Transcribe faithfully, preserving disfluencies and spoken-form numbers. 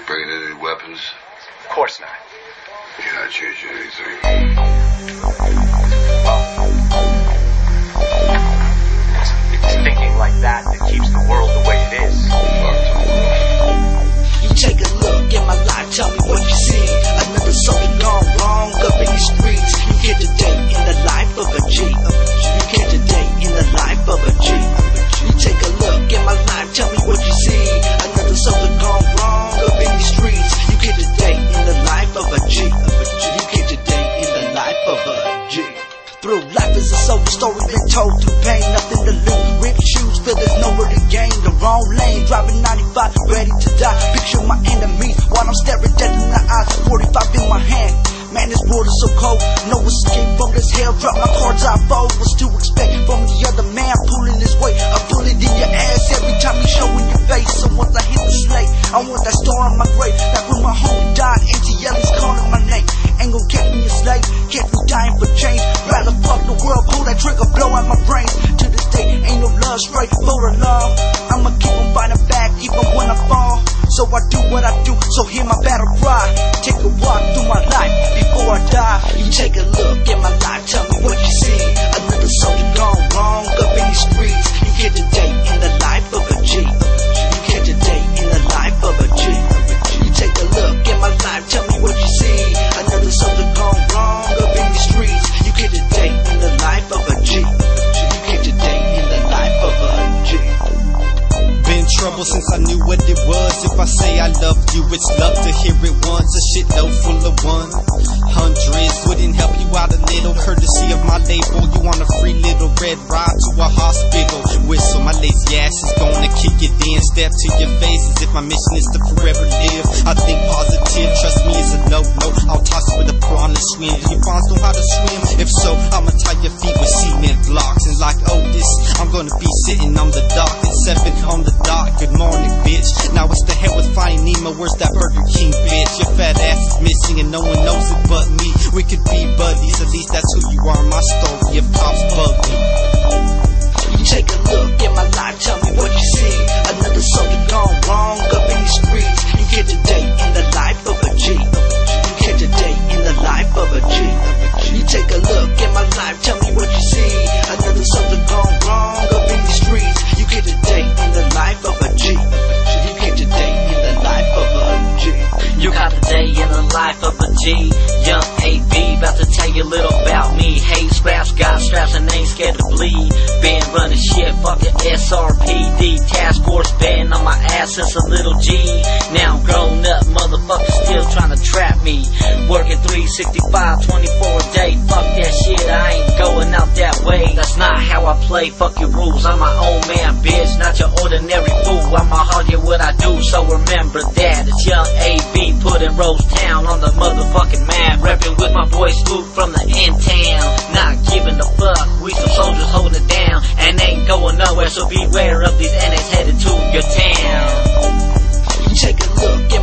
bringing any weapons? Of course not. You're not changing anything. It's thinking like that that keeps the world the way it is. Fuck the world. You take a look at my life, tell me what you see. Another soldier gone wrong up in the streets. You get today in the life of a G. You get today in the life of a G. You take a look at my life, tell me what you see. Another soldier gone wrong up in the streets. You get today in the life of a G. You get today in the life of a G. Through life is a sober story been told through pain, nothing to lose. Ripped shoes, feel there's nowhere to gain. The wrong lane, driving ninety-five, ready to die. Picture my enemies while I'm staring dead in the eyes. forty-five in my hand. Man, this world is so cold. No escape from this hell. Drop my cards, I fold. What's to expect from the other man pulling his weight? A bullet in your ass every time you show in your face. So once I hit the slate, I want that star on my grave. Like when my homie died, A T L is calling my name. Ain't gon' catch me a slave, catch me dying for change. Rather fuck the world, pull that trigger, blow out my brains. To this day, ain't no love, straight for the love. I'ma keep on fighting back even when I fall. So I do what I do, so hear my battle cry. Take a walk through my life before I die. You take a look at my life, tell me what you see. Another soldier gone wrong up in the streets. You get today in the life of a G. You get today in the life of a G. You take a look at my life, tell me what you see. Another soldier gone wrong up in the streets. You get today in the life of a G. You get today in the life of a G. Been trouble since I knew what it was. If I say I love you, it's love to hear it once. A shitload full of one hundreds wouldn't help you out a little. Courtesy of my label, you want a free little red ride to a hospital. Whistle, my lazy ass is gonna kick it in. Step to your face as if my mission is to forever live. I think positive, trust me, is a no-no. I'll toss you with a prawn and swim. Do your fawns know how to swim? If so, I'ma tie your feet with cement blocks. And like Otis, I'm gonna be sitting on the dock at seven on the dock. Good morning, bitch. Now it's the hell with Finding Nemo. Where's that Burger King, bitch? Your fat ass is missing and no one knows it but me. We could be buddies, at least that's who you are. My story if cops bug me. You take a look at my life, tell me what you see. Another soldier gone wrong up in the streets. You get today in the life of a G. You get today in the life of a G. You take a look at my life, tell me what you see. Another soldier gone wrong up in the streets. You get today in the life of a G. You get today in the life of a G. You got the day in the life of a G. Young A B, about to tell you a little about me. Hate scraps, got straps and ain't scared to bleed. Been running shit, fucking S R P D. Task force been on my ass since a little G. Now I'm grown up, motherfuckers still trying to trap me. Working three sixty-five, twenty-four a day. Fuck that shit, I ain't going out that way. That's not how I play, fuck your rules. I'm my own man, bitch, not your ordinary fool. I'ma argue what I do, so remember that. It's Young A B putting Rose Town on the motherfucking map. Reppin' with my boy Spook from the in-town. Not giving a fuck, we some soldiers holding it down. And ain't going nowhere, so beware of these N As headed to your town. You take a look